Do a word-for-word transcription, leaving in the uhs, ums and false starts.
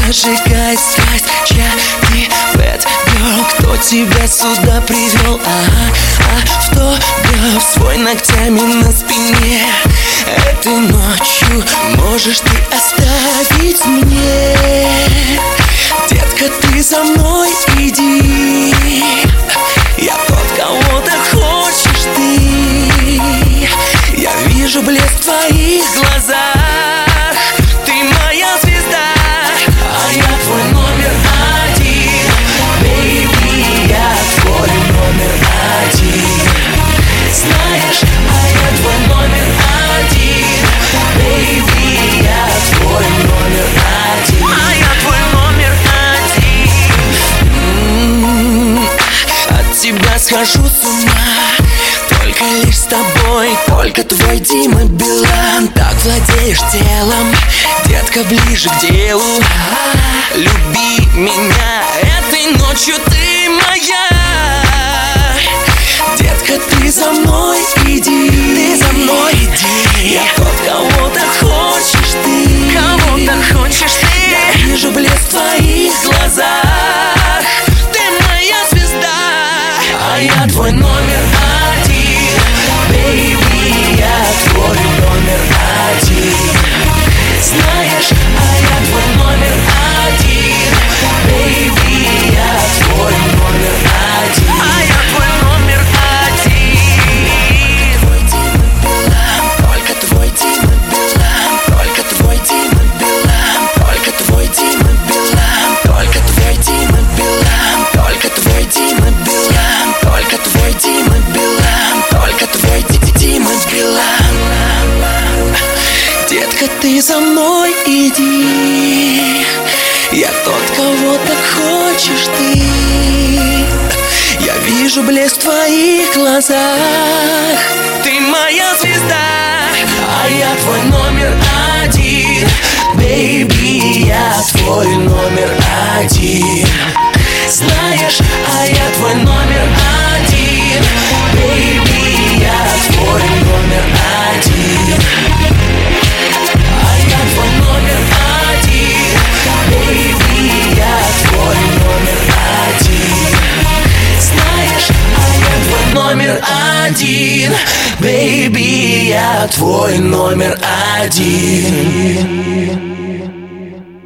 зажигай страсть. Чья ты bad girl, кто тебя сюда привел? Ага, автограф свой ногтями на спине. Этой ночью можешь ты оставить мне. Детка, ты за мной иди. Я тот, кого ты хочешь ты. Я вижу блеск в твоих глазах. Ты моя звезда, а я твой номер один. Бэйби, я твой номер один. Знаешь, а я твой номер один. Бэйби, я твой номер один. А я твой номер один. М-м-м. От тебя схожу с ума. Только лишь с тобой, только твой Дима Билан. Так владеешь телом, детка, ближе к делу. Люби меня, этой ночью ты моя. Детка, ты за мной иди. Ты за мной иди. Я тот, кого ты хочешь ты. Кого ты хочешь ты. Я вижу блеск в твоих глазах. Ты моя звезда, а я твой номер один. Бэйби, я твой номер один. Знаешь, а я твой номер один. Бэйби, я твой номер один. А я твой номер один. Только твой Дима Билан. Только твой Дима Билан. Только твой Дима Билан. Только твой Дима Билан. Только твой Дима Билан. Только твой Дима Билан. Только твой Дима Билан. Детка, ты за мной иди. Я тот, кого так хочешь ты. Я вижу блеск в твоих глазах. Ты моя звезда, а я твой номер один. Бэйби, я твой номер один. Знаешь, а я твой номер один. Бэйби, я твой номер один. А я твой номер один. Бэйби, я твой номер один. Знаешь, а я твой номер один. Бэйби, я твой номер один.